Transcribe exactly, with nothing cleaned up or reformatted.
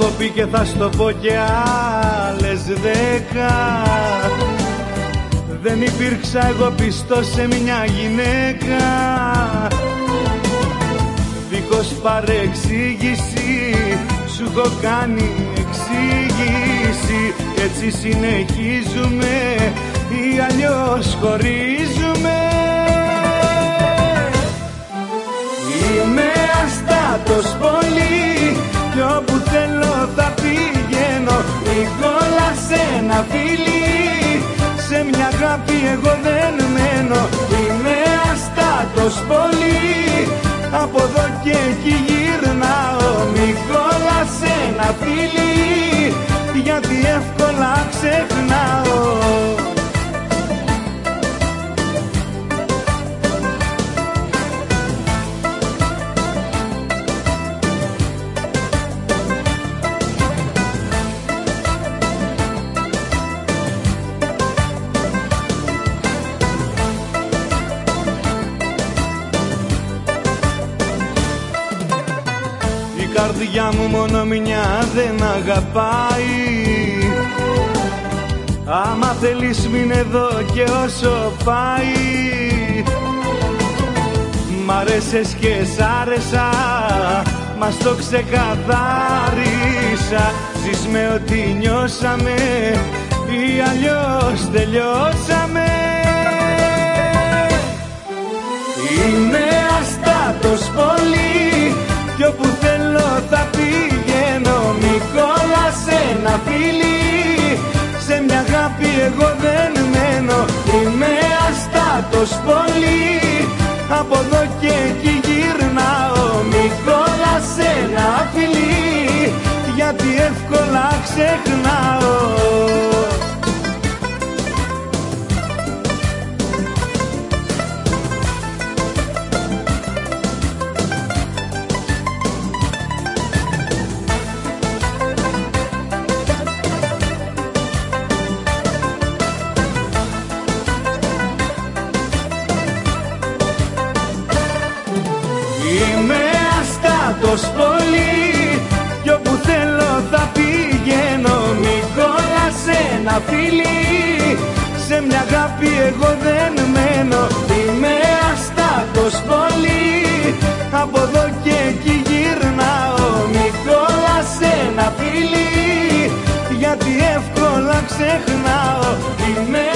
έχω πει και θα στο πω κι άλλες δέκα. Δεν υπήρξα εγώ πιστός σε μια γυναίκα. Δίχως παρεξήγηση σου έχω κάνει εξήγηση. Έτσι συνεχίζουμε ή αλλιώς χωρίζουμε. Είμαι αστάτος πολύ κι όπου θέλω θα πηγαίνω. Νικόλα σε ένα φιλί, σε μια αγάπη εγώ δεν μένω. Είμαι αστάτος πολύ, από εδώ και εκεί γυρνάω. Νικόλα σε ένα φιλί, γιατί εύκολα ξεχνάω. Η καρδιά μου μόνο μια δεν αγαπάει. Άμα θέλεις μείνε εδώ και όσο πάει. Μ' άρεσες και σ' άρεσα, μας το ξεκαθάρισα. Ζεις με ό,τι νιώσαμε ή αλλιώς τελειώσαμε. Είμαι αστάτος πολύ κι όπου θέλω θα πηγαίνω. Νικόλα σε ένα φιλί, σε μια αγάπη εγώ δεν μένω. Είμαι αστάτος πολύ, από εδώ και εκεί γυρνάω. Νικόλα σε ένα φιλί, γιατί εύκολα ξεχνάω. Είμαι αστάτος πολύ κι όπου θέλω θα πηγαίνω. Νικόλα σε ένα φιλί, σε μια αγάπη εγώ δεν μένω. Είμαι αστάτος πολύ, από εδώ και εκεί γυρνάω. Νικόλα σε ένα φιλί, γιατί εύκολα ξεχνάω. Είμαι